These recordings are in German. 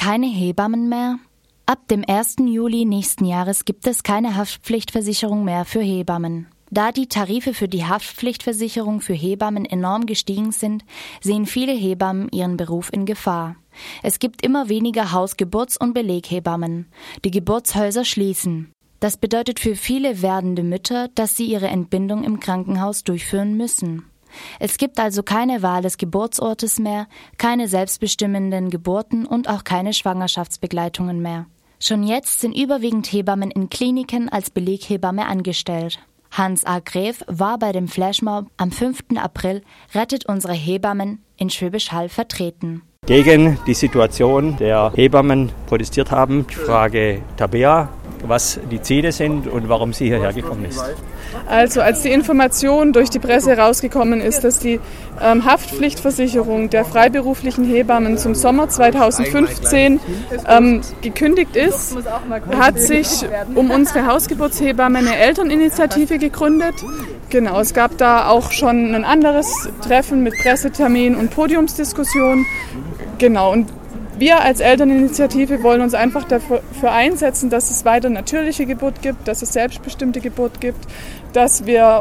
keine Hebammen mehr? Ab dem 1. Juli nächsten Jahres gibt es keine Haftpflichtversicherung mehr für Hebammen. Da die Tarife für die Haftpflichtversicherung für Hebammen enorm gestiegen sind, sehen viele Hebammen ihren Beruf in Gefahr. Es gibt immer weniger Hausgeburts- und Beleghebammen. Die Geburtshäuser schließen. Das bedeutet für viele werdende Mütter, dass sie ihre Entbindung im Krankenhaus durchführen müssen. Es gibt also keine Wahl des Geburtsortes mehr, keine selbstbestimmenden Geburten und auch keine Schwangerschaftsbegleitungen mehr. Schon jetzt sind überwiegend Hebammen in Kliniken als Beleghebamme angestellt. Hans A. Gräf war bei dem Flashmob am 5. April Rettet unsere Hebammen in Schwäbisch Hall vertreten. Gegen die Situation der Hebammen protestiert haben. Ich frage Tabea, was die Ziele sind und warum sie hierher gekommen ist. Also als die Information durch die Presse rausgekommen ist, dass die Haftpflichtversicherung der freiberuflichen Hebammen zum Sommer 2015 gekündigt ist, hat sich um unsere Hausgeburtshebamme eine Elterninitiative gegründet. Genau, es gab da auch schon ein anderes Treffen mit Pressetermin und Podiumsdiskussion. Genau, und wir als Elterninitiative wollen uns einfach dafür einsetzen, dass es weiter natürliche Geburt gibt, dass es selbstbestimmte Geburt gibt, dass wir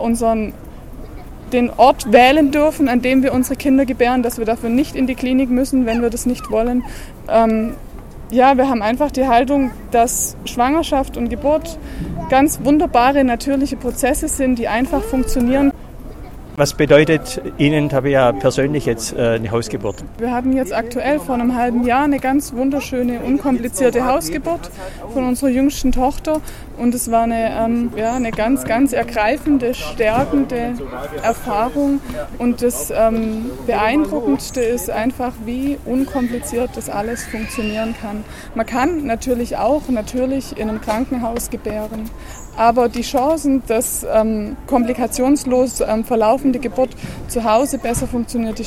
den Ort wählen dürfen, an dem wir unsere Kinder gebären, dass wir dafür nicht in die Klinik müssen, wenn wir das nicht wollen. Wir haben einfach die Haltung, dass Schwangerschaft und Geburt ganz wunderbare natürliche Prozesse sind, die einfach funktionieren. Was bedeutet Ihnen, Tabea, persönlich jetzt eine Hausgeburt? Wir hatten jetzt aktuell vor einem halben Jahr eine ganz wunderschöne, unkomplizierte Hausgeburt von unserer jüngsten Tochter. Und es war eine ganz, ganz ergreifende, stärkende Erfahrung. Und das Beeindruckendste ist einfach, wie unkompliziert das alles funktionieren kann. Man kann natürlich auch in einem Krankenhaus gebären. Aber die Chancen, dass komplikationslos verlaufende Geburt zu Hause besser funktioniert,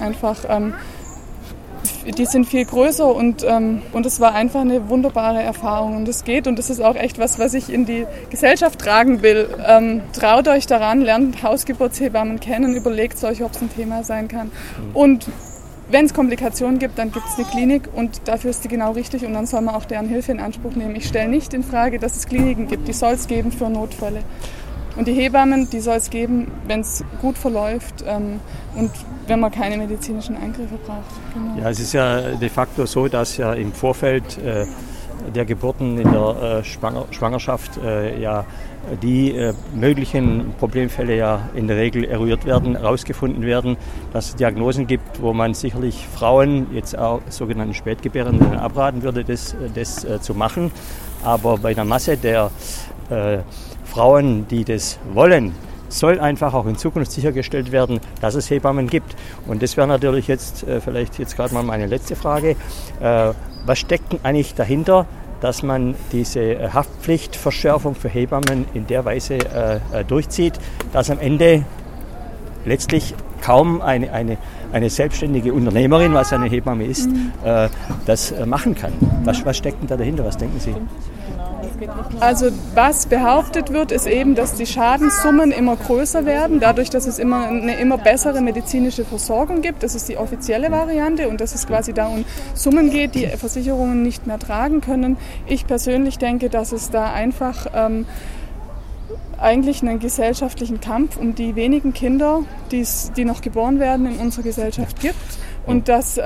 die sind viel größer und es war einfach eine wunderbare Erfahrung und es geht und das ist auch echt was ich in die Gesellschaft tragen will. Traut euch daran, lernt Hausgeburtshebammen kennen, überlegt euch, ob es ein Thema sein kann und wenn es Komplikationen gibt, dann gibt es eine Klinik und dafür ist die genau richtig und dann soll man auch deren Hilfe in Anspruch nehmen. Ich stelle nicht in Frage, dass es Kliniken gibt, die soll es geben für Notfälle. Und die Hebammen, die soll es geben, wenn es gut verläuft und wenn man keine medizinischen Eingriffe braucht. Genau. Ja, es ist ja de facto so, dass ja im Vorfeld der Geburten in der Schwangerschaft die möglichen Problemfälle ja in der Regel eruiert werden, herausgefunden werden, dass es Diagnosen gibt, wo man sicherlich Frauen, jetzt auch sogenannten Spätgebärenden, abraten würde, das zu machen. Aber bei der Masse der Frauen, die das wollen, soll einfach auch in Zukunft sichergestellt werden, dass es Hebammen gibt. Und das wäre natürlich jetzt vielleicht gerade mal meine letzte Frage. Was steckt denn eigentlich dahinter, dass man diese Haftpflichtverschärfung für Hebammen in der Weise durchzieht, dass am Ende letztlich kaum eine selbstständige Unternehmerin, was eine Hebamme ist, das machen kann. Was steckt denn da dahinter? Was denken Sie? Also was behauptet wird, ist eben, dass die Schadenssummen immer größer werden, dadurch, dass es eine immer bessere medizinische Versorgung gibt. Das ist die offizielle Variante und dass es quasi da um Summen geht, die Versicherungen nicht mehr tragen können. Ich persönlich denke, dass es da einfach eigentlich einen gesellschaftlichen Kampf um die wenigen Kinder, die noch geboren werden, in unserer Gesellschaft gibt und dass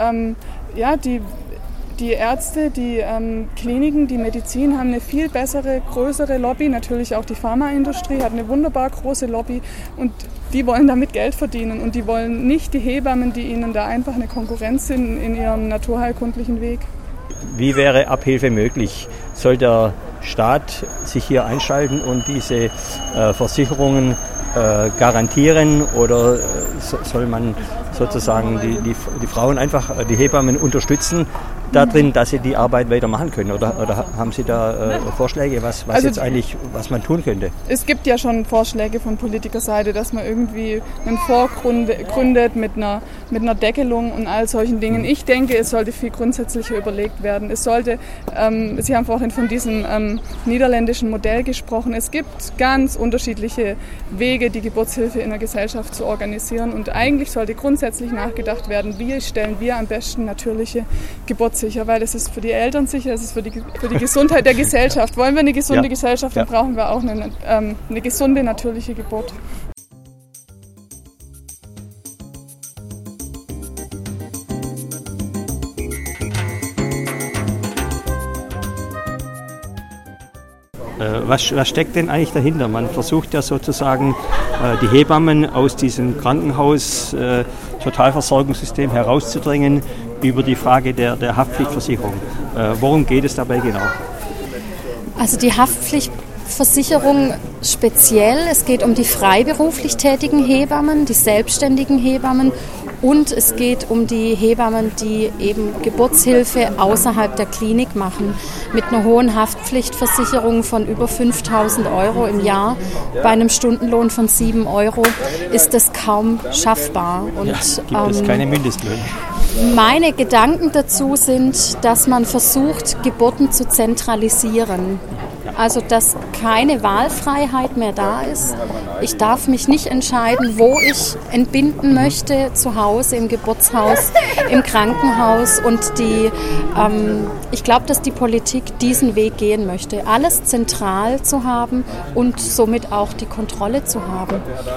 die Ärzte, die Kliniken, die Medizin haben eine viel bessere, größere Lobby. Natürlich auch die Pharmaindustrie hat eine wunderbar große Lobby und die wollen damit Geld verdienen und die wollen nicht die Hebammen, die ihnen da einfach eine Konkurrenz sind in ihrem naturheilkundlichen Weg. Wie wäre Abhilfe möglich? Soll der Staat sich hier einschalten und diese Versicherungen garantieren oder soll man sozusagen die Frauen einfach, die Hebammen unterstützen darin, dass sie die Arbeit weitermachen können? Oder haben Sie da Vorschläge, was man tun könnte? Es gibt ja schon Vorschläge von Politikerseite, dass man irgendwie einen Fonds gründet mit einer Deckelung und all solchen Dingen. Ich denke, es sollte viel grundsätzlicher überlegt werden. Es sollte, Sie haben vorhin von diesem niederländischen Modell gesprochen. Es gibt ganz unterschiedliche Wege, die Geburtshilfe in der Gesellschaft zu organisieren. Und eigentlich sollte grundsätzlich nachgedacht werden, wie stellen wir am besten natürliche Geburtshilfe sicher, weil es ist für die Eltern sicher, es ist für die Gesundheit der Gesellschaft. Wollen wir eine gesunde Gesellschaft, dann brauchen wir auch eine gesunde, natürliche Geburt. Was steckt denn eigentlich dahinter? Man versucht ja sozusagen die Hebammen aus diesem Krankenhaus Totalversorgungssystem herauszudrängen über die Frage der Haftpflichtversicherung. Worum geht es dabei genau? Also die Haftpflichtversicherung speziell, es geht um die freiberuflich tätigen Hebammen, die selbstständigen Hebammen und es geht um die Hebammen, die eben Geburtshilfe außerhalb der Klinik machen. Mit einer hohen Haftpflichtversicherung von über 5.000 € im Jahr bei einem Stundenlohn von 7 € ist das kaum schaffbar. Und, gibt es keine Mindestlöhne? Meine Gedanken dazu sind, dass man versucht, Geburten zu zentralisieren. Also, dass keine Wahlfreiheit mehr da ist. Ich darf mich nicht entscheiden, wo ich entbinden möchte, zu Hause, im Geburtshaus, im Krankenhaus. Und ich glaube, dass die Politik diesen Weg gehen möchte, alles zentral zu haben und somit auch die Kontrolle zu haben.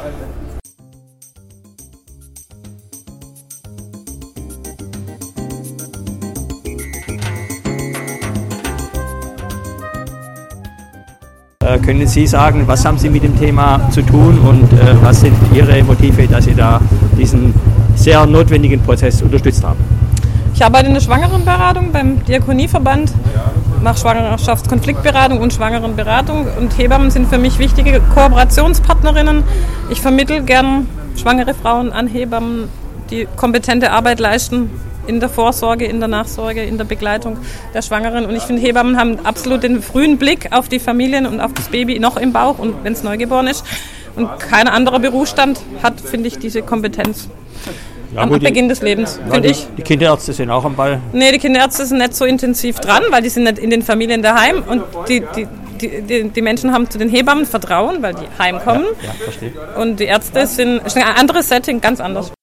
Können Sie sagen, was haben Sie mit dem Thema zu tun und was sind Ihre Motive, dass Sie da diesen sehr notwendigen Prozess unterstützt haben? Ich arbeite in der Schwangerenberatung beim Diakonieverband, mache Schwangerschaftskonfliktberatung und Schwangerenberatung und Hebammen sind für mich wichtige Kooperationspartnerinnen. Ich vermittle gern schwangere Frauen an Hebammen, die kompetente Arbeit leisten in der Vorsorge, in der Nachsorge, in der Begleitung der Schwangeren. Und ich finde, Hebammen haben absolut den frühen Blick auf die Familien und auf das Baby noch im Bauch und wenn es neugeboren ist. Und kein anderer Berufsstand hat, finde ich, diese Kompetenz am Beginn des Lebens, finde ich. Die Kinderärzte sind auch am Ball? Nee, die Kinderärzte sind nicht so intensiv dran, weil die sind nicht in den Familien daheim und die Menschen haben zu den Hebammen Vertrauen, weil die heimkommen. Ja, verstehe. Und die Ärzte sind ein anderes Setting, ganz anders.